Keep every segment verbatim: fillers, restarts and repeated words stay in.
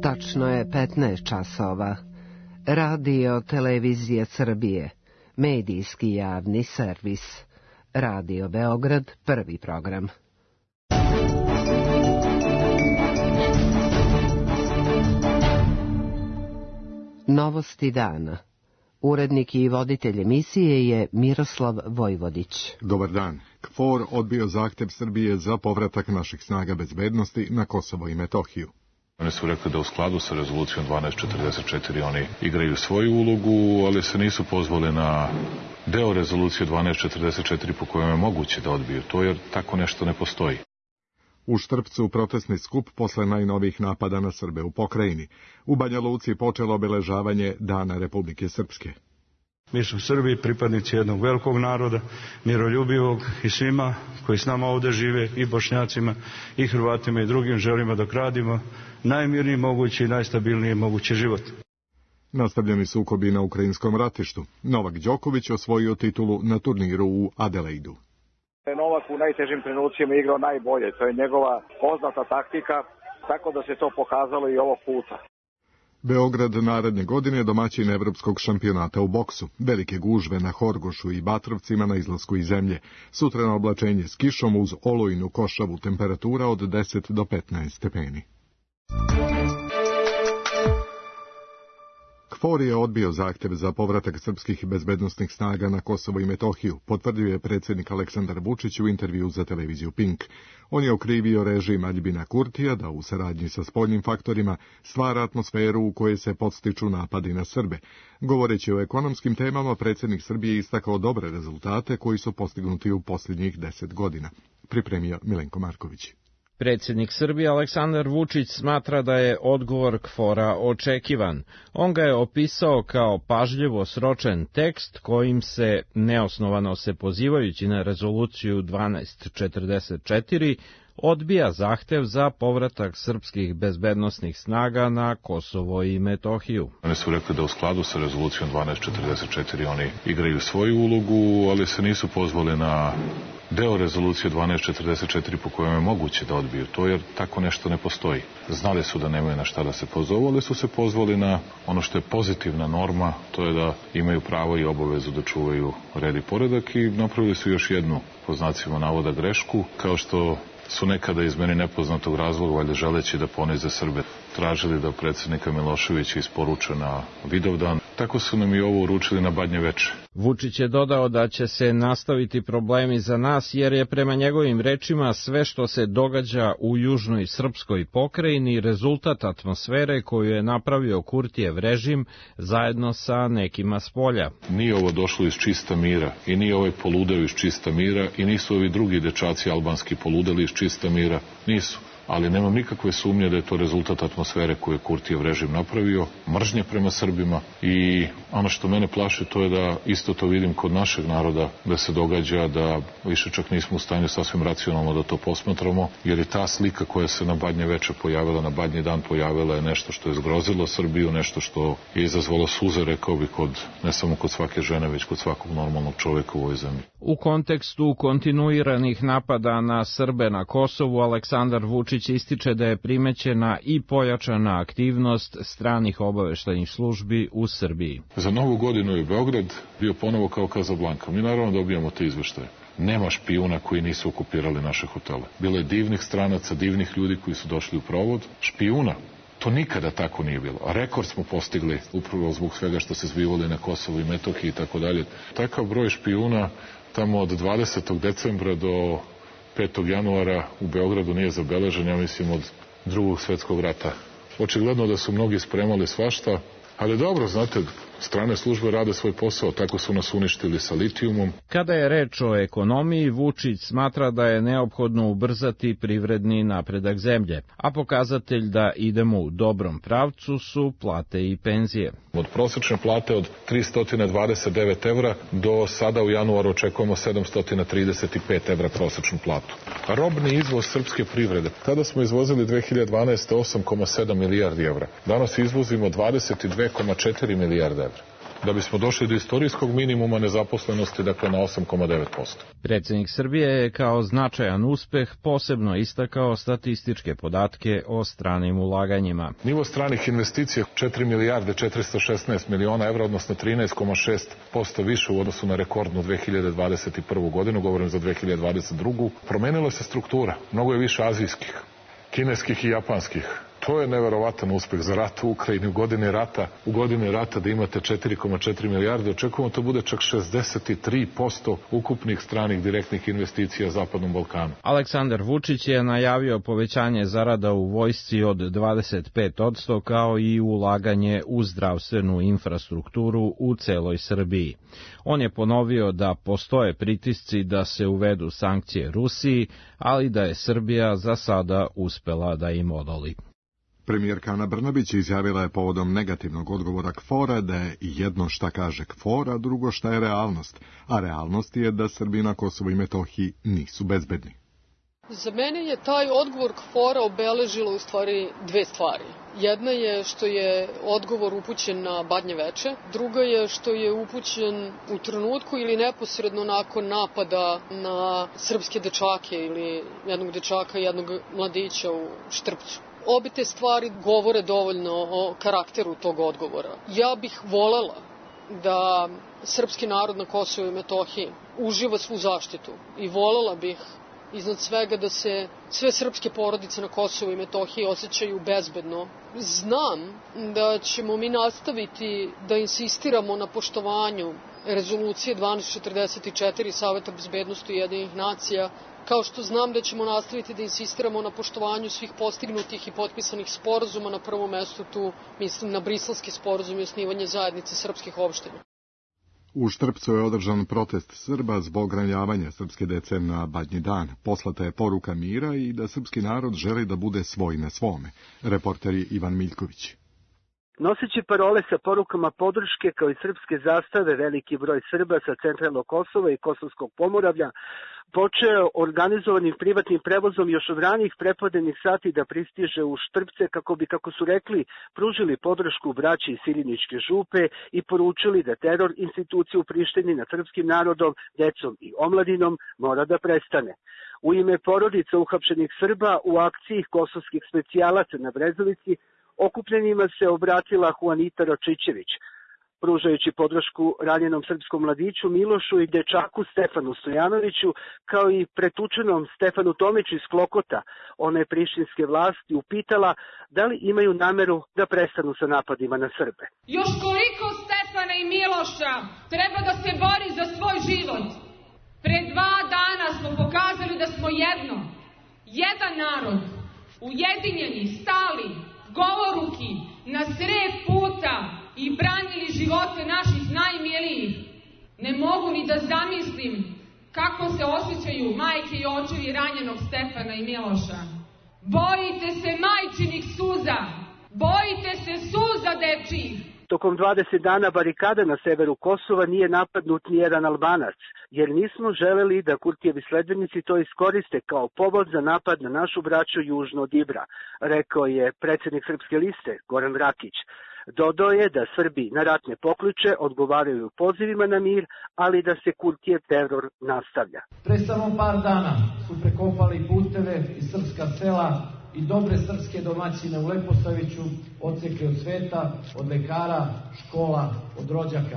Tačno je petnaest časova. Radio Televizija Srbije, medijski javni servis. Radio Beograd, prvi program. Novosti dana. Urednik i voditelj emisije je Miroslav Vojvodić. Dobar dan. KFOR odbio zahtev Srbije za povratak naših snaga bezbednosti na Kosovo i Metohiju. Oni su rekli da u skladu sa rezolucijom dvanaest četrdeset četiri oni igraju svoju ulogu, ali se nisu pozvali na deo rezolucije dvanaest četrdeset četiri po kojem je moguće da odbiju to, jer tako nešto ne postoji. U Štrpcu protestni skup posle najnovijih napada na Srbe u pokrajini. U Banja Luci počelo obeležavanje Dana Republike Srpske. Mi smo Srbi, pripadnici jednog velikog naroda, miroljubivog, i svima koji s nama ovde žive, i Bošnjacima, i Hrvatima i drugim, želimo da gradimo najmirniji mogući i najstabilniji mogući život. Nastavljeni sukobi na ukrajinskom ratištu. Novak Đoković osvojio titulu na turniru u Adelaidu. Novak u najtežim trenucima igrao najbolje, to je njegova poznata taktika, tako da se to pokazalo i ovog puta. Beograd naredne godine domaćin evropskog šampionata u boksu. Velike gužve na Horgošu i Batrovcima na izlasku iz zemlje. Sutreno oblačenje s kišom uz olujnu košavu, temperatura od deset do petnaest stepeni. KFOR je odbio zahtev za povratak srpskih bezbednosnih snaga na Kosovo i Metohiju, potvrdio je predsjednik Aleksandar Vučić u intervju za televiziju Pink. On je okrivio režim Aljbina Kurtija da u saradnji sa spoljnim faktorima stvara atmosferu u kojoj se podstiču napadi na Srbe. Govoreći o ekonomskim temama, predsjednik Srbije istakao dobre rezultate koji su postignuti u posljednjih deset godina. Pripremio Milenko Marković. Predsjednik Srbije Aleksandar Vučić smatra da je odgovor KFOR-a očekivan. On ga je opisao kao pažljivo sročen tekst kojim se, neosnovano se pozivajući na rezoluciju dvanaest četrdeset četiri, odbija zahtev za povratak srpskih bezbednosnih snaga na Kosovo i Metohiju. Oni su rekli da u skladu sa rezolucijom dvanaest četrdeset četiri oni igraju svoju ulogu, ali se nisu pozvali na deo rezolucije dvanaest četrdeset četiri po kojem je moguće da odbiju to, jer tako nešto ne postoji. Znali su da nemaju na šta da se pozovu, ali su se pozvali na ono što je pozitivna norma, to je da imaju pravo i obavezu da čuvaju red i poredak, i napravili su još jednu, po znacima navoda, grešku, kao što su nekada iz meni nepoznatog razloga, valjda želeći da ponize Srbe, tražili da predsjednika Miloševića isporuče na Vidovdan. Tako su nam i ovo uručili na Badnje veče. Vučić je dodao da će se nastaviti problemi za nas, jer je prema njegovim rečima sve što se događa u južnoj srpskoj pokrajini rezultat atmosfere koju je napravio Kurtijev režim zajedno sa nekima s polja. Nije ovo došlo iz čista mira, i nije ovaj poludeo iz čista mira, i nisu ovi drugi dečaci albanski poludeli iz čista mira, nisu. Ali nemam nikakve sumnje da je to rezultat atmosfere koju je Kurtijev režim napravio, mržnje prema Srbima, i ono što mene plaši to je da isto to vidim kod našeg naroda da se događa, da više čak nismo u stanju sasvim racionalno da to posmatramo, jer i ta slika koja se na Badnje veče pojavila, na Badnji dan pojavila je nešto što je zgrozilo Srbiju, nešto što je izazvalo suze, rekao bi, kod, ne samo kod svake žene, već kod svakog normalnog čovjeka u ovoj zemlji. U kontekstu kontinuiranih napada na Srbe na Kosovu, Aleksandar Vučić ističe da je primećena i pojačana aktivnost stranih obaveštajnih službi u Srbiji. Za Novu godinu je Beograd bio ponovo kao Kazablanka. Mi naravno dobijamo te izveštaje. Nema špijuna koji nisu okupirali naše hotele. Bilo je divnih stranaca, divnih ljudi koji su došli u provod. Špijuna, to nikada tako nije bilo. A rekord smo postigli upravo zbog svega što se zbivali na Kosovu i Metohiji i tako dalje. Takav broj špijuna tamo od dvadesetog decembra do petog januara u Beogradu nije zabeležen, ja mislim, od Drugog svjetskog rata. Očigledno da su mnogi spremali svašta, ali dobro, znate, strane službe rade svoj posao, tako su nas uništili sa litijumom. Kada je reč o ekonomiji, Vučić smatra da je neophodno ubrzati privredni napredak zemlje, a pokazatelj da idemo u dobrom pravcu su plate i penzije. Od prosječne plate od tristo dvadeset devet evra do sada u januaru očekujemo sedamsto trideset pet evra prosječnu platu. Robni izvoz srpske privrede. Tada smo izvozili dve hiljade dvanaeste. osam zarez sedam milijardi evra. Danas izvozimo dvadeset dve zarez četiri milijarde evra. da bismo došli do istorijskog minimuma nezaposlenosti, dakle na osam zarez devet posto. Predsjednik Srbije je kao značajan uspeh posebno istakao statističke podatke o stranim ulaganjima. Nivo stranih investicija četiri milijarde četiristo šesnaest miliona evra, odnosno trinaest zarez šest posto više u odnosu na rekordnu dve hiljade dvadeset prvu godinu, govorim za dve hiljade dvadeset drugu. Promenila se struktura, mnogo je više azijskih, kineskih i japanskih. To je neverovatan uspeh za rat u Ukrajini u godini rata. U godini rata da imate četiri zarez četiri milijarde, očekujemo to bude čak šezdeset tri posto ukupnih stranih direktnih investicija Zapadnom Balkanu. Aleksandar Vučić je najavio povećanje zarada u vojsci od dvadeset pet posto kao i ulaganje u zdravstvenu infrastrukturu u celoj Srbiji. On je ponovio da postoje pritisci da se uvedu sankcije Rusiji, ali da je Srbija za sada uspela da im odoli. Premijerka Ana Brnabić izjavila je povodom negativnog odgovora KFOR-a da je jedno šta kaže KFOR, a drugo šta je realnost. A realnost je da Srbi na Kosovu i Metohiji nisu bezbedni. Za mene je taj odgovor KFOR-a obeležilo u stvari dve stvari. Jedna je što je odgovor upućen na Badnje veče, druga je što je upućen u trenutku ili neposredno nakon napada na srpske dečake ili jednog dečaka i jednog mladića u Štrpcu. Obe te stvari govore dovoljno o karakteru tog odgovora. Ja bih volela da srpski narod na Kosovu i Metohiji uživa svu zaštitu i volela bih iznad svega da se sve srpske porodice na Kosovu i Metohiji osjećaju bezbedno. Znam da ćemo mi nastaviti da insistiramo na poštovanju rezolucije dvanaest četrdeset četiri Saveta bezbednosti Ujedinjenih nacija, kao što znam da ćemo nastaviti da insistiramo na poštovanju svih postignutih i potpisanih sporazuma, na prvom mestu tu mislim na Briselski sporazum i osnivanje zajednice srpskih opština. U Štrpcu je održan protest Srba zbog ranjavanja srpske dece na Badnji dan. Poslata je poruka mira i da srpski narod želi da bude svoj na svome. Reporter je Ivan Miljković. Noseći parole sa porukama podrške kao i srpske zastave, veliki broj Srba sa centralnog Kosova i Kosovskog Pomoravlja počeo organizovanim privatnim prevozom još od ranih prepodnevnih sati da pristiže u Štrpce kako bi, kako su rekli, pružili podršku braći iz Siliničke župe i poručili da teror institucije u Prištini nad srpskim narodom, decom i omladinom mora da prestane. U ime porodica uhapšenih Srba u akciji kosovskih specijalaca na Brezovici okupljenima se obratila Juanita Račićević, pružajući podršku ranjenom srpskom mladiću Milošu i dečaku Stefanu Stojanoviću, kao i pretučenom Stefanu Tomiću iz Klokota. Ona je prištinske vlasti upitala da li imaju nameru da prestanu sa napadima na Srbe. Još koliko Stefana i Miloša treba da se bori za svoj život? Pre dva dana smo pokazali da smo jedno, jedan narod, ujedinjeni, stali, goloruki, na sred puta i branili živote naših najmilijih. Ne mogu ni da zamislim kako se osjećaju majke i očevi ranjenog Stefana i Miloša. Bojite se majčinih suza, bojite se suza dečijih. Tokom dvadeset dana barikada na severu Kosova nije napadnut ni jedan Albanac, jer nismo želeli da Kurtijevi sledbenici to iskoriste kao povod za napad na našu braću južno od Ibra, rekao je predsjednik Srpske liste Goran Rakić. Dodao je da Srbi na ratne pokliče odgovaraju pozivima na mir, ali da se Kurtijev teror nastavlja. Pre samo par dana su prekopali puteve i srpska sela i dobre srpske domaćine u Leposaviću, odseke od sveta, od lekara, škola, od rođaka.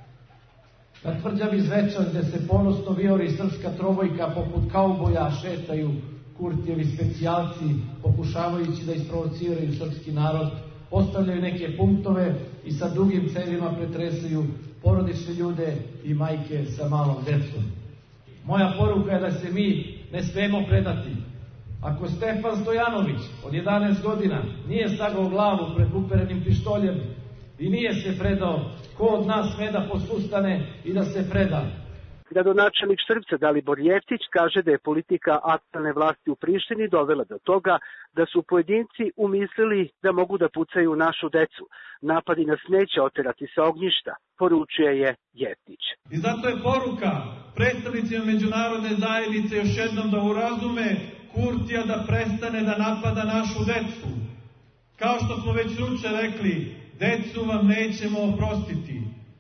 Na tvrđavi Zvečan, gde se ponosno vijori srpska trobojka poput kauboja, šetaju Kurtijevi specijalci, pokušavajući da isprovociraju srpski narod, postavljaju neke punktove i sa dugim cevima pretresaju porodične ljude i majke sa malom decom. Moja poruka je da se mi ne smemo predati. Ako Stefan Stojanović od jedanaest godina nije sagao glavu pred uperenim pištoljem i nije se predao, ko od nas sme da posustane i da se preda? Gradonačelnik Štrpca Dalibor Jeftić kaže da je politika aktualne vlasti u Prištini dovela do toga da su pojedinci umislili da mogu da pucaju našu decu. Napadi nas neće oterati sa ognjišta, poručuje je Jeftić. I zato je poruka predstavnicima međunarodne zajednice još jednom da urazume Kurtija da prestane da napada našu decu. Kao što smo već juče rekli, decu vam nećemo oprostiti.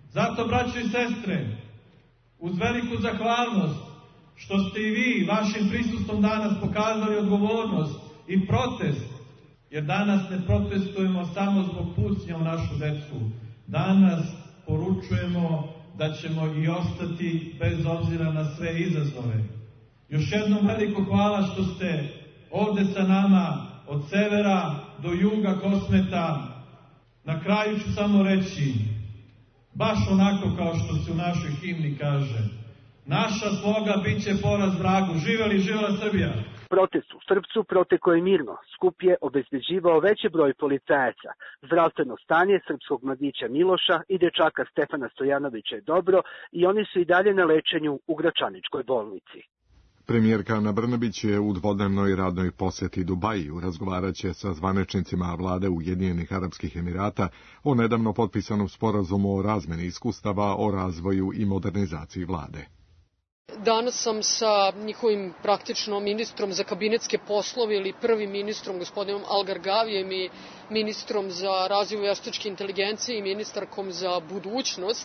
Zato, braćo i sestre, uz veliku zahvalnost što ste i vi vašim prisustvom danas pokazali odgovornost i protest, jer danas ne protestujemo samo zbog pucnja u našu decu. Danas poručujemo da ćemo i ostati bez obzira na sve izazove. Još jednom veliko hvala što ste ovde sa nama od severa do juga Kosmeta. Na kraju ću samo reći, baš onako kao što se u našoj himni kaže, naša sloga bit će poraz vragu. Živeli, živela Srbija! Protest u Štrpcu protekao je mirno. Skup je obezbeđivao veći broj policajaca. Zdravstveno stanje srpskog mladića Miloša i dečaka Stefana Stojanovića je dobro i oni su i dalje na lečenju u Gračaničkoj bolnici. Premijerka Ana Brnabić je u dvodnevnoj radnoj poseti Dubaju. Razgovarat će sa zvaničnicima vlade Ujedinjenih Arapskih Emirata o nedavno potpisanom sporazumu o razmeni iskustava o razvoju i modernizaciji vlade. Danas sam sa njihovim praktično ministrom za kabinetske poslove ili prvim ministrom, gospodinom Al-Gargavijem i ministrom za razvoj veštačke inteligencije i ministarkom za budućnost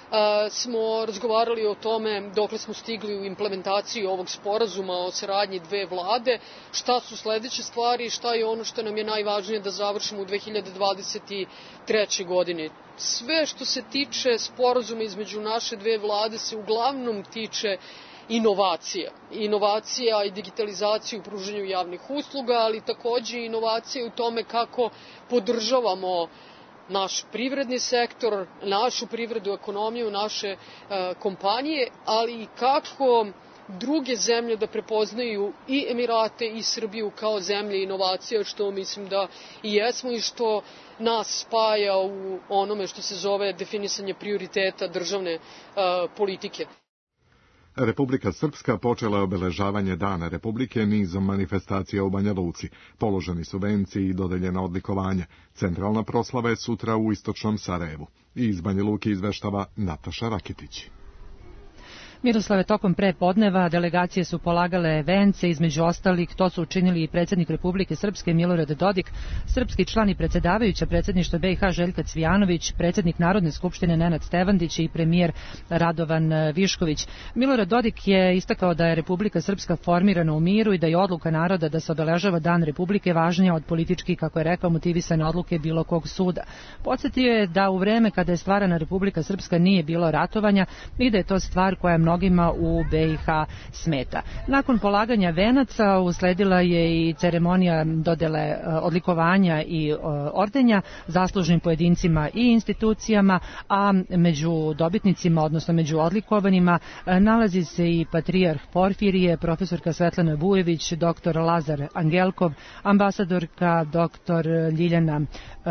smo razgovarali o tome dokle smo stigli u implementaciji ovog sporazuma o saradnji dve vlade, šta su sledeće stvari i šta je ono što nam je najvažnije da završimo u dve hiljade dvadeset trećoj godini. Sve što se tiče sporazuma između naše dve vlade se uglavnom tiče inovacija. Inovacija i digitalizacija u pružanju javnih usluga, ali takođe i inovacija u tome kako podržavamo naš privredni sektor, našu privredu, ekonomiju, naše e, kompanije, ali i kako druge zemlje da prepoznaju i Emirate i Srbiju kao zemlje inovacija, što mislim da i jesmo i što nas spaja u onome što se zove definisanje prioriteta državne e, politike. Republika Srpska počela je obeležavanje Dana Republike nizom manifestacija u Banja Luci. Položeni su venci i dodeljena odlikovanja. Centralna proslava je sutra u istočnom Sarajevu. I iz Banja Luke izveštava Nataša Rakitić. Miroslave, tokom pre podneva delegacije su polagale vence, između ostalih to su učinili i predsjednik Republike Srpske Milorad Dodik, srpski član i predsjedavajuća predsjedništva B i H Željka Cvijanović, predsjednik Narodne skupštine Nenad Stevandić i premijer Radovan Višković. Milorad Dodik je istakao da je Republika Srpska formirana u miru i da je odluka naroda da se obeležava Dan Republike važnija od politički, kako je rekao, motivisane odluke bilo kog suda. Podsjetio je da u vreme kada je stvarana Republika Srpska nije bilo ratovanja i da je to stvar koja je mnogima u B i H smeta. Nakon polaganja venaca usledila je i ceremonija dodele odlikovanja i ordenja zaslužnim pojedincima i institucijama, a među dobitnicima, odnosno među odlikovanima, nalazi se i patrijarh Porfirije, profesorka Svetlana Vujević, doktor Lazar Angelkov, ambasadorka doktor Ljiljana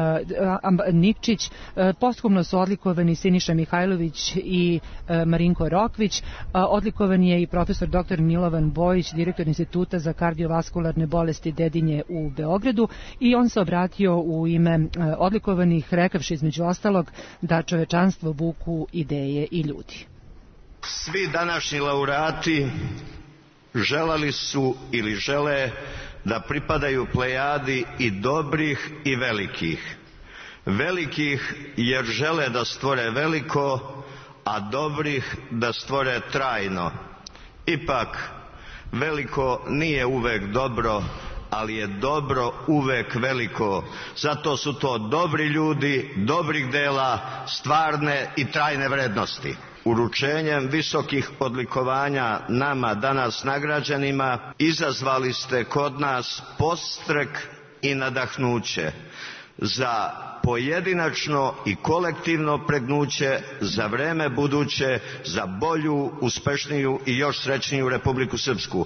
Nikčić. Posthumno su odlikovani Siniša Mihajlović i Marinko Rokvić. Odlikovan je i profesor doktor Milovan Bojić, direktor Instituta za kardiovaskularne bolesti Dedinje u Beogradu, i on se obratio u ime odlikovanih, rekavši između ostalog da čovečanstvo vuku ideje i ljudi. Svi današnji laureati želeli su ili žele da pripadaju plejadi i dobrih i velikih. Velikih jer žele da stvore veliko, a dobrih da stvore trajno. Ipak, veliko nije uvek dobro, ali je dobro uvek veliko. Zato su to dobri ljudi, dobrih dela, stvarne i trajne vrednosti. Uručenjem visokih odlikovanja nama danas nagrađenima izazvali ste kod nas podstrek i nadahnuće za pojedinačno i kolektivno pregnuće za vreme buduće, za bolju, uspešniju i još srećniju Republiku Srpsku.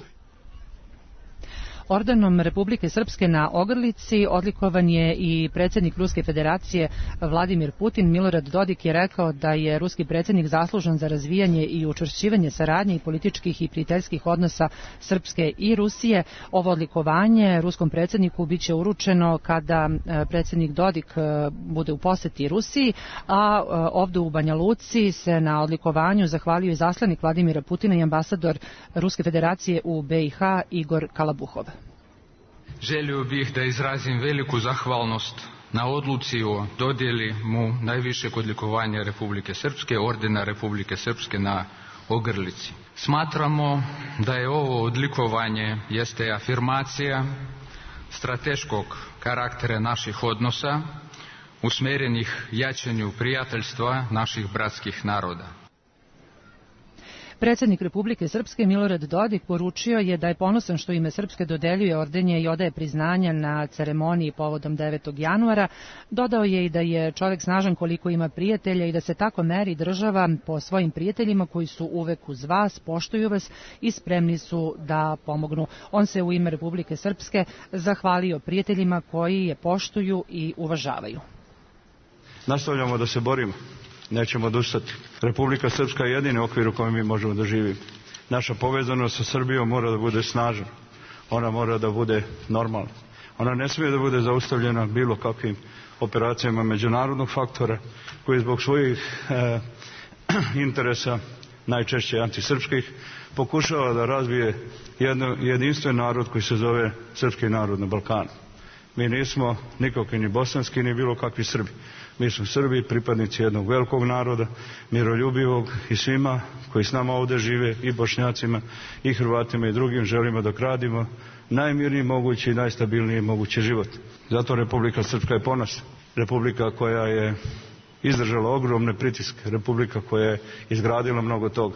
Ordenom Republike Srpske na ogrlici odlikovan je i predsjednik Ruske federacije Vladimir Putin. Milorad Dodik je rekao da je ruski predsjednik zaslužan za razvijanje i učvršćivanje saradnje i političkih i prijateljskih odnosa Srpske i Rusije. Ovo odlikovanje ruskom predsjedniku biće uručeno kada predsjednik Dodik bude u poseti Rusiji, a ovdje u Banja Luci se na odlikovanju zahvalio i zaslanik Vladimira Putina i ambasador Ruske federacije u B i H Igor Kalabuhov. Želio bih da izrazim veliku zahvalnost na odluci o dodjeli mu najvišeg odlikovanja Republike Srpske, ordena Republike Srpske na ogrlici. Smatramo da je ovo odlikovanje jeste afirmacija strateškog karaktera naših odnosa usmjerenih jačanju prijateljstva naših bratskih naroda. Predsjednik Republike Srpske Milorad Dodik poručio je da je ponosan što ime Srpske dodeljuje ordenje i odaje priznanja na ceremoniji povodom devetog januara. Dodao je i da je čovjek snažan koliko ima prijatelja i da se tako meri država po svojim prijateljima koji su uvek uz vas, poštuju vas i spremni su da pomognu. On se u ime Republike Srpske zahvalio prijateljima koji je poštuju i uvažavaju. Nastavljamo da se borimo. Nećemo odustati. Republika Srpska je jedini okvir u kojem mi možemo da živimo. Naša povezanost sa Srbijom mora da bude snažna. Ona mora da bude normalna. Ona ne smije da bude zaustavljena bilo kakvim operacijama međunarodnog faktora koji zbog svojih e, interesa, najčešće antisrpskih, pokušava da razvije jedno, jedinstven narod koji se zove srpski narod na Balkanu. Mi nismo nikakvi ni bosanski ni bilo kakvi Srbi. Mi smo Srbi, pripadnici jednog velikog naroda, miroljubivog i svima koji s nama ovdje žive, i Bošnjacima, i Hrvatima i drugim, želimo da gradimo najmirniji mogući i najstabilniji mogući život. Zato Republika Srpska je ponosna. Republika koja je izdržala ogromne pritiske. Republika koja je izgradila mnogo toga.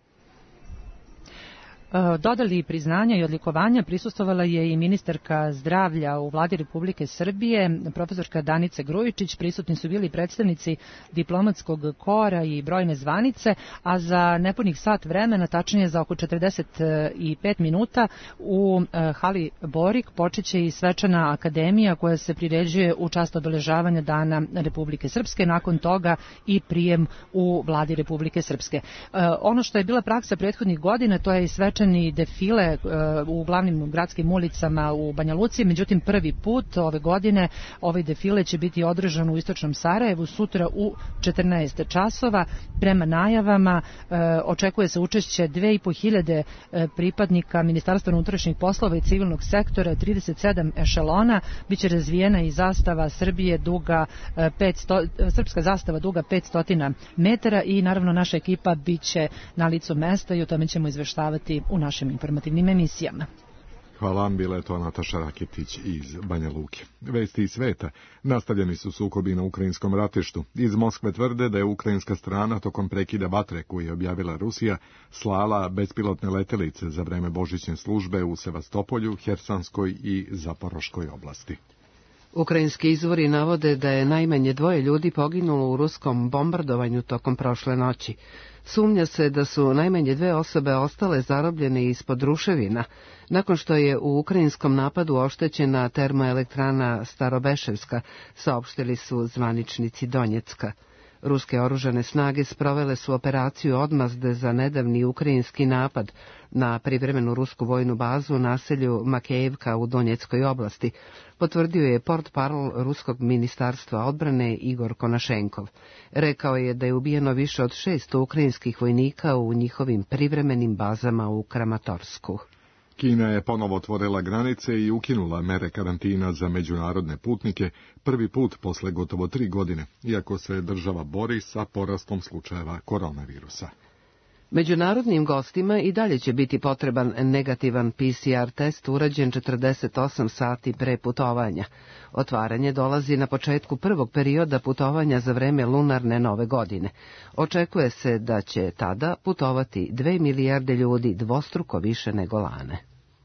Dodali priznanja i odlikovanja prisustvovala je i ministarka zdravlja u vladi Republike Srbije, profesorka Danica Grujičić. Prisutni su bili predstavnici diplomatskog kora i brojne zvanice, a za nepunih sat vremena, tačnije za oko četrdeset pet minuta, u hali Borik počeće i svečana akademija koja se priređuje u čast obeležavanja Dana Republike Srpske, nakon toga i prijem u vladi Republike Srpske. Ono što je bila praksa prethodnih godina, to je i svečan defile u glavnim gradskim ulicama u Banja Luci, međutim prvi put ove godine ovaj defile će biti održan u istočnom Sarajevu sutra u četrnaest časova. Prema najavama očekuje se učešće dve i po hiljade pripadnika Ministarstva unutrašnjih poslova i civilnog sektora, trideset sedam ešelona, biće razvijena i zastava Srbije duga petsto, srpska zastava duga petsto metara i naravno naša ekipa biće na licu mesta i o tome ćemo izveštavati u našim informativnim emisijama. Hvala vam, bila je to Nataša Raketić iz Banja Luke. Vesti iz sveta. Nastavljeni su sukobi na ukrajinskom ratištu. Iz Moskve tvrde da je ukrajinska strana tokom prekida vatre koju je objavila Rusija slala bespilotne letelice za vreme božićne službe u Sevastopolju, Hersanskoj i Zaporoškoj oblasti. Ukrajinski izvori navode da je najmanje dvoje ljudi poginulo u ruskom bombardovanju tokom prošle noći. Sumnja se da su najmanje dve osobe ostale zarobljene ispod ruševina, nakon što je u ukrajinskom napadu oštećena termoelektrana Starobeševska, saopštili su zvaničnici Donjecka. Ruske oružane snage sprovele su operaciju odmazde za nedavni ukrajinski napad na privremenu rusku vojnu bazu u naselju Makejevka u Donjeckoj oblasti, potvrdio je portparol Ruskog ministarstva odbrane Igor Konašenkov. Rekao je da je ubijeno više od šesto ukrajinskih vojnika u njihovim privremenim bazama u Kramatorsku. Kina je ponovo otvorila granice i ukinula mere karantina za međunarodne putnike, prvi put posle gotovo tri godine, iako se država bori sa porastom slučajeva koronavirusa. Međunarodnim gostima i dalje će biti potreban negativan P C R test urađen četrdeset osam sati pre putovanja. Otvaranje dolazi na početku prvog perioda putovanja za vreme lunarne nove godine. Očekuje se da će tada putovati dve milijarde ljudi, dvostruko više nego lane.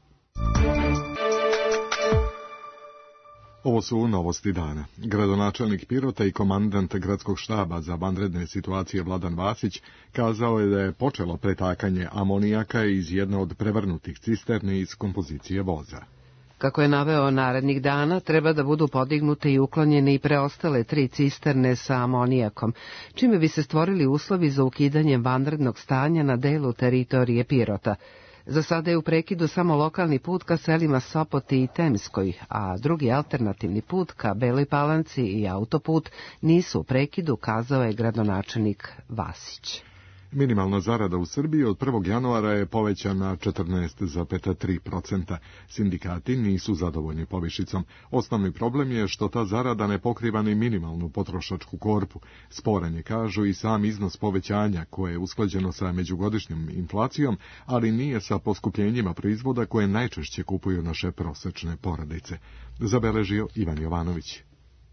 Ovo su novosti dana. Gradonačelnik Pirota i komandant gradskog štaba za vanredne situacije Vladan Vasić kazao je da je počelo pretakanje amonijaka iz jedne od prevrnutih cisterni iz kompozicije voza. Kako je naveo, narednih dana treba da budu podignute i uklonjene i preostale tri cisterne sa amonijakom, čime bi se stvorili uslovi za ukidanje vanrednog stanja na delu teritorije Pirota. Za sada je u prekidu samo lokalni put ka selima Sopoti i Temskoj, a drugi alternativni put ka Beloj Palanci i autoput nisu u prekidu, kazao je gradonačelnik Vasić. Minimalna zarada u Srbiji od prvog januara je povećana na četrnaest zarez tri posto. Sindikati nisu zadovoljni povišicom. Osnovni problem je što ta zarada ne pokriva ni minimalnu potrošačku korpu. Sporan je, kažu, i sam iznos povećanja koje je usklađeno sa međugodišnjom inflacijom, ali nije sa poskupljenjima proizvoda koje najčešće kupuju naše prosečne porodice. Zabeležio Ivan Jovanović.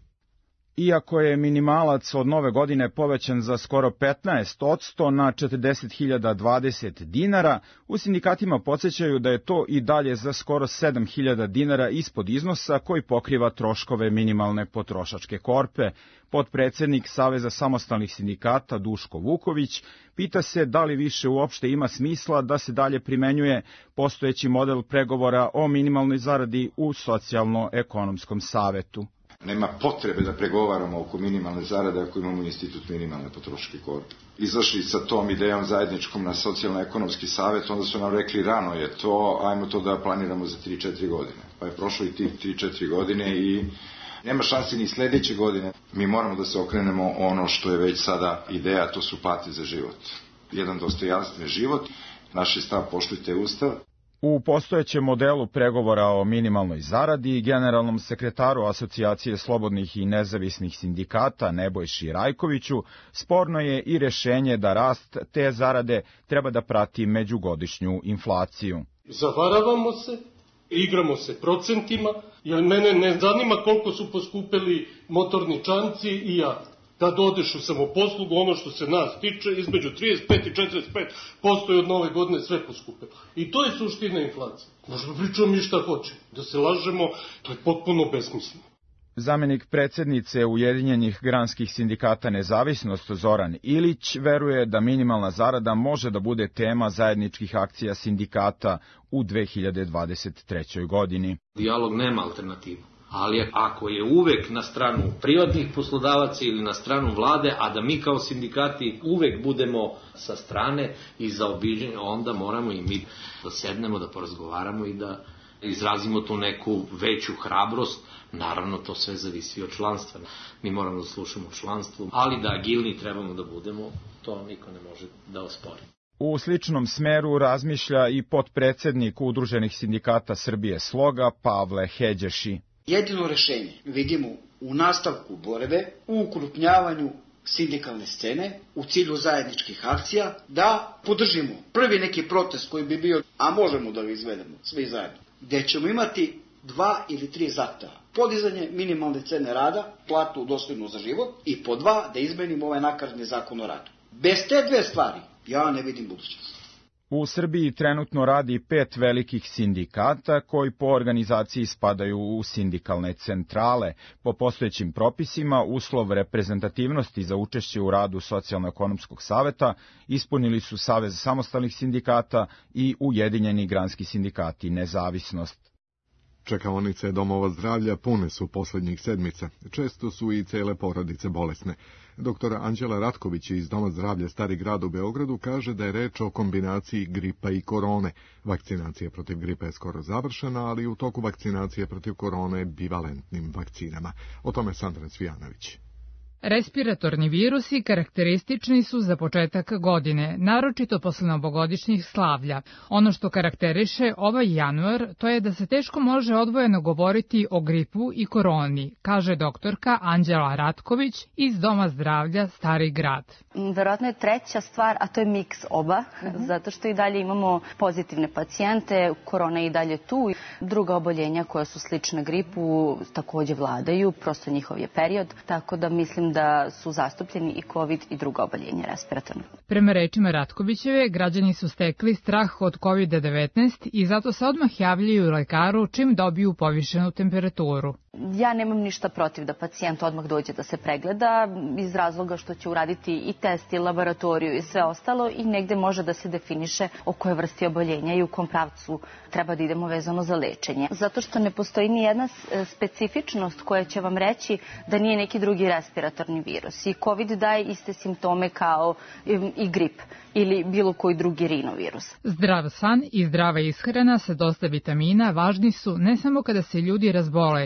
Iako je minimalac od nove godine povećan za skoro petnaest posto na četrdeset hiljada dvadeset dinara, u sindikatima podsjećaju da je to i dalje za skoro sedam hiljada dinara ispod iznosa koji pokriva troškove minimalne potrošačke korpe. Potpredsednik Saveza samostalnih sindikata Duško Vuković pita se da li više uopšte ima smisla da se dalje primenjuje postojeći model pregovora o minimalnoj zaradi u Socijalno-ekonomskom savetu. Nema potrebe da pregovaramo oko minimalne zarade ako imamo institut minimalne potrošačke korpe. Izašli sa tom idejom zajedničkom na socijalno-ekonomski savet, onda su nam rekli rano je to, ajmo to da planiramo za tri četiri godine. Pa je prošlo i tih tri četiri godine i nema šanse ni sledeće godine. Mi moramo da se okrenemo ono što je već sada ideja, to su plate za život. Jedan dostojanstven život, naš je stav poštujte Ustav. U postojećem modelu pregovora o minimalnoj zaradi i generalnom sekretaru Asocijacije slobodnih i nezavisnih sindikata Nebojši Rajkoviću sporno je i rešenje da rast te zarade treba da prati međugodišnju inflaciju. Zavaravamo se, igramo se procentima, jer mene ne zanima koliko su poskupeli motorni čamci i ja. Kad odeš u samoposlugu, ono što se nas tiče, između trideset pet i četrdeset pet posto je od nove godine sve poskupilo. I to je suština inflacije. Možemo pričamo mi šta hoće. Da se lažemo, to je potpuno besmisleno. Zamenik predsednice Ujedinjenih granskih sindikata Nezavisnost Zoran Ilić veruje da minimalna zarada može da bude tema zajedničkih akcija sindikata u dve hiljade dvadeset trećoj. godini. Dijalog nema alternativu. Ali ako je uvek na stranu privatnih poslodavaca ili na stranu vlade, a da mi kao sindikati uvek budemo sa strane i zaobiđeni, onda moramo i mi da sednemo, da porazgovaramo i da izrazimo tu neku veću hrabrost. Naravno, to sve zavisi od članstva. Mi moramo da slušamo članstvu, ali da agilni trebamo da budemo, to niko ne može da ospori. U sličnom smeru razmišlja i potpredsednik Udruženih sindikata Srbije Sloga Pavle Heđeši. Jedino rešenje vidimo u nastavku borbe, u ukrupnjavanju sindikalne scene, u cilju zajedničkih akcija, da podržimo prvi neki protest koji bi bio, a možemo da ga izvedemo svi zajedno, gde ćemo imati dva ili tri zahteva. Podizanje minimalne cene rada, platu dostojnu za život i po dva da izmenimo ovaj nakaradni zakon o radu. Bez te dve stvari ja ne vidim budućnost. U Srbiji trenutno radi pet velikih sindikata koji po organizaciji spadaju u sindikalne centrale. Po postojećim propisima, uslov reprezentativnosti za učešće u radu Socijalno-ekonomskog saveta ispunili su Savez samostalnih sindikata i Ujedinjeni granski sindikati Nezavisnost. Čekaonice domova zdravlja pune su poslednjih sedmica. Često su i cele porodice bolesne. Doktor Anđela Ratković iz Doma zdravlja Stari grad u Beogradu kaže da je reč o kombinaciji gripa i korone. Vakcinacija protiv gripa je skoro završena, ali u toku vakcinacije protiv korone bivalentnim vakcinama. O tome Sandra Cvijanović. Respiratorni virusi karakteristični su za početak godine, naročito posle novogodišnjih slavlja. Ono što karakteriše ovaj januar, to je da se teško može odvojeno govoriti o gripu i koroni, kaže doktorka Anđela Ratković iz Doma zdravlja Stari grad. Verovatno je treća stvar, a to je miks oba, uh-huh. zato što i dalje imamo pozitivne pacijente, korona je i dalje tu. Druga oboljenja koja su slične gripu takođe vladaju, prosto njihov je period, tako da mislim da su zastupljeni i COVID i druga oboljenja respiratorna. Prema rečima Ratkovićeve, građani su stekli strah od kovid devetnaest i zato se odmah javljaju lekaru čim dobiju povišenu temperaturu. Ja nemam ništa protiv da pacijent odmah dođe da se pregleda iz razloga što će uraditi i test i laboratoriju i sve ostalo i negde može da se definiše o kojoj vrsti oboljenja i u kom pravcu treba da idemo vezano za lečenje. Zato što ne postoji ni jedna specifičnost koja će vam reći da nije neki drugi respiratorni virus. I COVID daje iste simptome kao i grip ili bilo koji drugi rinovirus. Zdrav san i zdrava ishrana sa dosta vitamina važni su ne samo kada se ljudi razbole,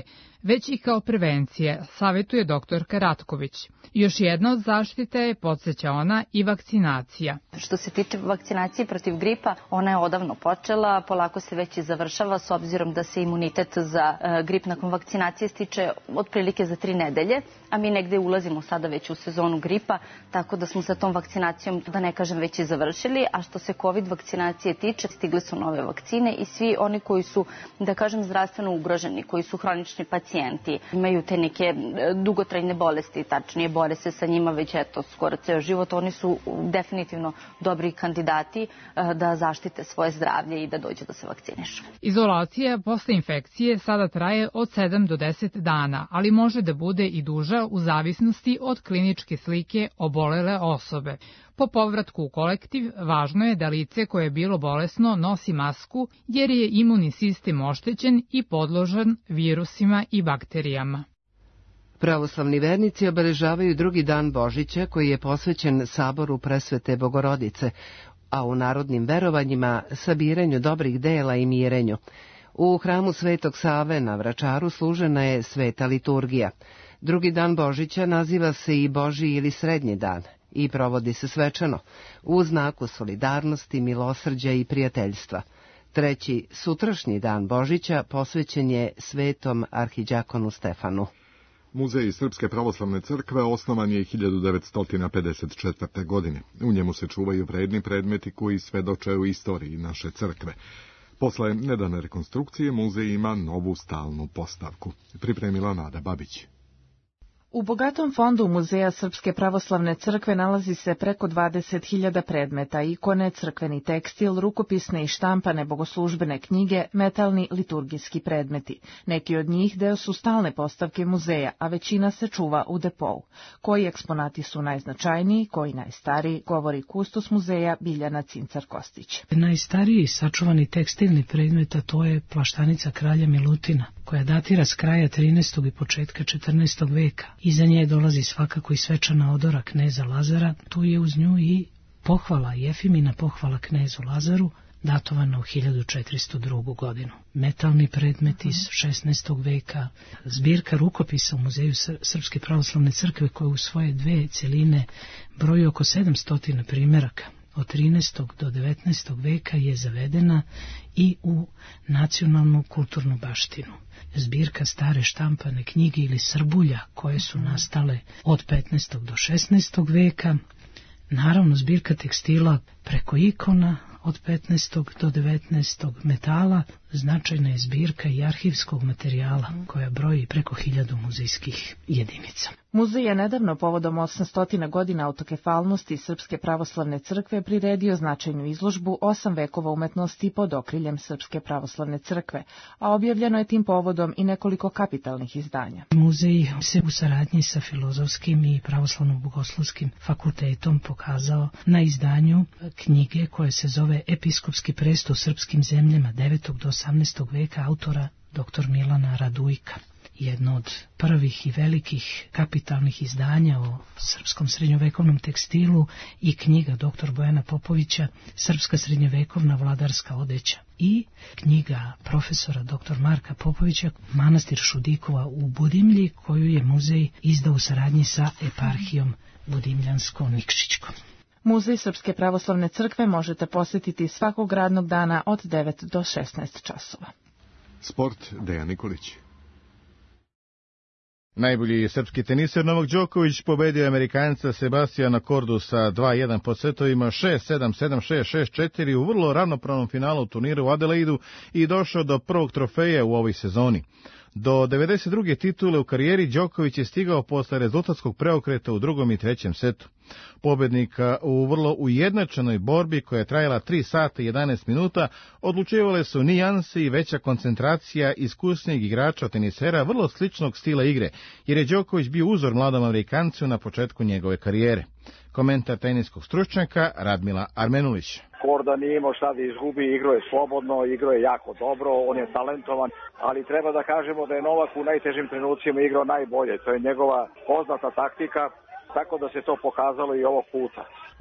već i kao prevencije, savjetuje doktorka Ratković. Još jedna od zaštite je, podsjeća ona, i vakcinacija. Što se tiče vakcinacije protiv gripa, ona je odavno počela, polako se već i završava s obzirom da se imunitet za grip nakon vakcinacije stiče otprilike za tri nedelje, a mi negde ulazimo sada već u sezonu gripa, tako da smo sa tom vakcinacijom, da ne kažem, već i završili. A što se COVID vakcinacije tiče, stigle su nove vakcine i svi oni koji su, da kažem, zdravstveno ugroženi, koji su hronični pacijenti, imaju te neke dugotrajne bolesti, tačnije bore se sa njima već eto skoro ceo život, oni su definitivno dobri kandidati da zaštite svoje zdravlje i da dođu da se vakcinišu. Izolacija posle infekcije sada traje od sedam do deset dana, ali može da bude i duža u zavisnosti od kliničke slike obolele osobe. Po povratku u kolektiv, važno je da lice koje je bilo bolesno nosi masku jer je imunni sistem oštećen i podložan virusima i bakterijama. Pravoslavni vernici obeležavaju drugi dan Božića koji je posvećen saboru Presvete Bogorodice, a u narodnim verovanjima sabiranju dobrih dela i mirenju. U hramu Svetog Save na Vračaru služena je sveta liturgija. Drugi dan Božića naziva se i Božji ili Srednji dan i provodi se svečano, u znaku solidarnosti, milosrđa i prijateljstva. Treći, sutrašnji dan Božića posvećen je svetom arhiđakonu Stefanu. Muzej Srpske pravoslavne crkve osnovan je hiljadu devetsto pedeset četvrte. godine. U njemu se čuvaju vredni predmeti koji svedoče u istoriji naše crkve. Posle nedavne rekonstrukcije muzej ima novu stalnu postavku. Pripremila Nada Babić. U bogatom fondu Muzeja Srpske pravoslavne crkve nalazi se preko dvadeset hiljada predmeta, ikone, crkveni tekstil, rukopisne i štampane bogoslužbene knjige, metalni liturgijski predmeti. Neki od njih deo su stalne postavke muzeja, a većina se čuva u depou. Koji eksponati su najznačajniji, koji najstariji, govori kustos muzeja Biljana Cincar-Kostić. Najstariji sačuvani tekstilni predmet, a to je plaštanica kralja Milutina, koja datira s kraja trinaestog i početka četrnaestog veka. Iza nje dolazi svakako i svečana odora kneza Lazara, tu je uz nju i pohvala, Jefimina pohvala knezu Lazaru, datovana u hiljadu četiristo drugu. godinu. Metalni predmet iz šesnaestog veka, zbirka rukopisa u Muzeju Srpske pravoslavne crkve koja u svoje dve celine broji oko sedamsto primjeraka. Od trinaestog do devetnaestog veka je zavedena i u nacionalnu kulturnu baštinu. Zbirka stare štampane knjige ili srbulja koje su nastale od petnaestog do šesnaestog veka, naravno zbirka tekstila preko ikona od petnaestog do devetnaestog metala, značajna je zbirka i arhivskog materijala koja broji preko hiljadu muzejskih jedinica. Muzej je nedavno povodom osamsto godina autokefalnosti Srpske pravoslavne crkve priredio značajnu izložbu osam vekova umetnosti pod okriljem Srpske pravoslavne crkve, a objavljeno je tim povodom i nekoliko kapitalnih izdanja. Muzej se u saradnji sa Filozofskim i Pravoslavno-bogoslovskim fakultetom pokazao na izdanju knjige koje se zove Episkopski presto u srpskim zemljama devetog do osamnaestog veka autora doktor Milana Radujka. Jedno od prvih i velikih kapitalnih izdanja o srpskom srednjovekovnom tekstilu i knjiga doktor Bojana Popovića Srpska srednjovekovna vladarska odeća i knjiga profesora doktor Marka Popovića Manastir Šudikova u Budimlji koju je muzej izdao u saradnji sa eparhijom Budimljansko-Nikšićkom. Muzej Srpske pravoslavne crkve možete posjetiti svakog radnog dana od devet do šesnaest časova. Sport, Dejan Nikolić. Najbolji srpski teniser Novak Đoković pobedio Amerikanca Sebastijana Kordu sa dva jedan pod setovima šest sedam, sedam šest, šest četiri u vrlo ravnopravnom finalu turnira u Adelaidu i došao do prvog trofeja u ovoj sezoni. Do devedeset druge titule u karijeri Đoković je stigao posle rezultatskog preokreta u drugom i trećem setu. Pobednika u vrlo ujednačenoj borbi koja je trajala tri sata i jedanaest minuta odlučivale su nijanse i veća koncentracija iskusnijeg igrača tenisera vrlo sličnog stila igre, jer je Đoković bio uzor mladom Amerikancu na početku njegove karijere. Komentar teniskog stručnjaka Radmila Armenulić. Korda nije imao šta da izgubi, igrao je slobodno, igrao je jako dobro, on je talentovan, ali treba da kažemo da je Novak u najtežim trenucima igrao najbolje. To je njegova poznata taktika, tako da se to pokazalo i ovog puta.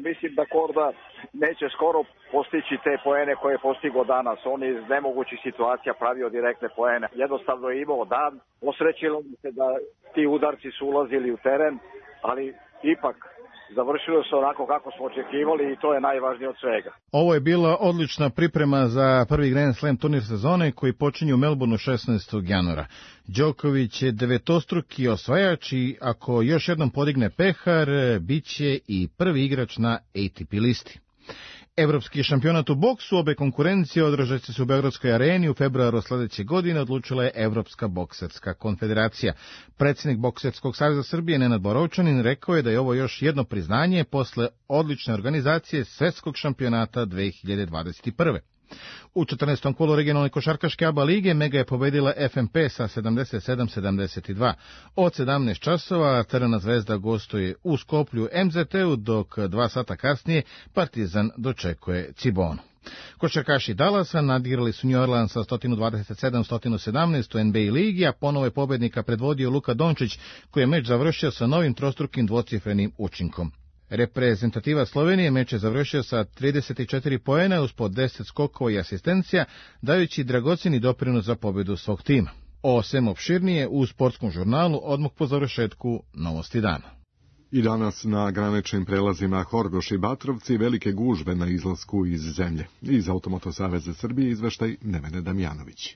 Mislim da Korda neće skoro postići te poene koje je postigao danas. On je iz nemogućih situacija pravio direktne poene. Jednostavno je imao dan. Osrećilo mi se da ti udarci su ulazili u teren, ali ipak završilo se onako kako smo očekivali i to je najvažnije od svega. Ovo je bila odlična priprema za prvi Grand Slam turnir sezone koji počinje u Melbourneu šesnaestog januara. Đoković je devetostruki osvajač i ako još jednom podigne pehar, bit će i prvi igrač na A T P listi. Evropski šampionat u boksu obe konkurencije održat će se u Beogradskoj areni u februaru sledeće godine, odlučila je Evropska bokserska konfederacija. Predsjednik Bokserskog saveza Srbije Nenad Borovčanin rekao je da je ovo još jedno priznanje posle odlične organizacije svetskog šampionata dve hiljade dvadeset prve. U četrnaestom kolu regionalne košarkaške A B A lige Mega je pobedila F M P sa sedamdeset sedam sedamdeset dva. Od sedamnaest časova Crvena zvezda gostuje u Skoplju M Z T-u, dok dva sata kasnije Partizan dočekuje Cibonu. Košarkaši Dallasa nadigrali su New Orleans sa sto dvadeset sedam sto sedamnaest u N B A ligi, a ponovo je pobednika predvodio Luka Dončić, koji je meč završio sa novim trostrukim dvocifrenim učinkom. Reprezentativa Slovenije meč je završio sa trideset četiri poena uz po deset skokova i asistencija, dajući dragoceni doprinos za pobedu svog tima. O svemu opširnije u sportskom žurnalu odmah po završetku Novosti dana. I danas na graničnim prelazima Horgoš i Batrovci velike gužve na izlasku iz zemlje. Iz Automoto saveza Srbije izveštaj Nevene Damjanović.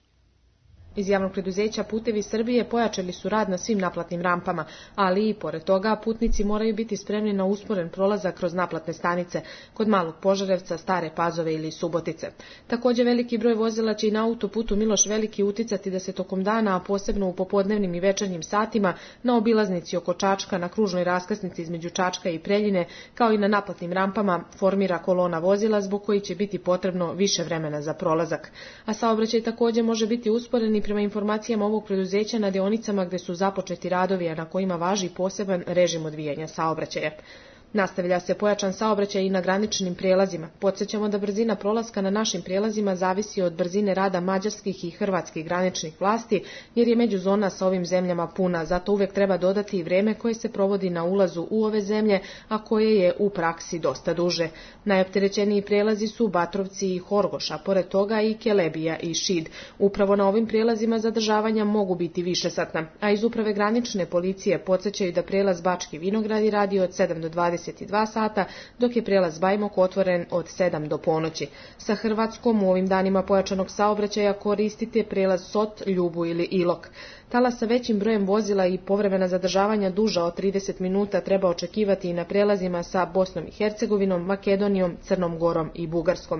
Iz javnog preduzeća Putevi Srbije pojačali su rad na svim naplatnim rampama, ali i pored toga putnici moraju biti spremni na usporen prolazak kroz naplatne stanice kod Malog Požarevca, Stare Pazove ili Subotice. Također veliki broj vozila će i na autoputu Miloš Veliki uticati da se tokom dana, a posebno u popodnevnim i večernjim satima, na obilaznici oko Čačka, na kružnoj raskrsnici između Čačka i Preljine, kao i na naplatnim rampama, formira kolona vozila zbog koji će biti potrebno više vremena za prolazak. A saobraćaj također može biti usporen i prema informacijama ovog preduzeća na deonicama gde su započeti radovi, a na kojima važi poseban režim odvijanja saobraćaja. Nastavlja se pojačan saobraćaj i na graničnim prijelazima. Podsjećamo da brzina prolaska na našim prijelazima zavisi od brzine rada mađarskih i hrvatskih graničnih vlasti, jer je međuzona sa ovim zemljama puna, zato uvek treba dodati i vreme koje se provodi na ulazu u ove zemlje, a koje je u praksi dosta duže. Najopterećeniji prijelazi su Batrovci i Horgoš, a pored toga i Kelebija i Šid. Upravo na ovim prijelazima zadržavanja mogu biti višesatna, a iz uprave granične policije podsjećaju da prijelaz Bački Vinogradi radi od sedam do dvadeset dva sata, dok je prijelaz Bajmok otvoren od sedam do ponoći. Sa Hrvatskom u ovim danima pojačanog saobraćaja koristite prijelaz Sot, Ljubu ili Ilok. Tala sa većim brojem vozila i povremena zadržavanja duža od trideset minuta treba očekivati i na prijelazima sa Bosnom i Hercegovinom, Makedonijom, Crnom Gorom i Bugarskom.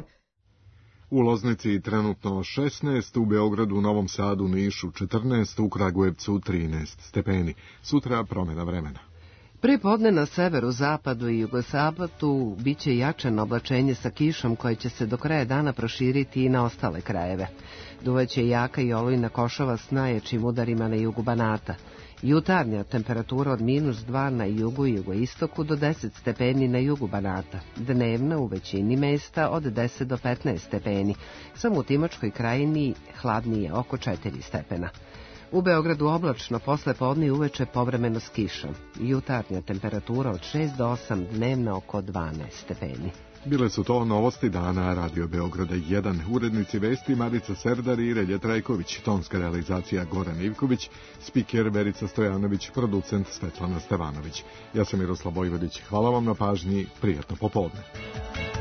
U Loznici trenutno šesnaest, u Beogradu, Novom Sadu, Nišu četrnaest, u Kragujevcu trinaest stepeni. Sutra promjena vremena. Pre podne na severu, zapadu i jugosapadu biće jačano oblačenje sa kišom koje će se do kraja dana proširiti i na ostale krajeve. Duvaće jaka i olujna košava s najjačim udarima na jugu Banata. Jutarnja temperatura od minus dva na jugu i jugoistoku do deset stepeni na jugu Banata. Dnevna u većini mesta od deset do petnaest stepeni. Samo u Timočkoj krajini hladnije oko četiri stepena. U Beogradu oblačno, posle podne i uveče povremeno s kišom. Jutarnja temperatura od šest do osam, dnevna oko dvanaest stepeni. Bile su to novosti dana Radio Beograda jedan. Urednici vesti Marica Serdar i Relje Trajković, tonska realizacija Goran Ivković, spiker Verica Stojanović, producent Svetlana Stevanović. Ja sam Miroslav Vojvodić. Hvala vam na pažnji, prijatno popodne.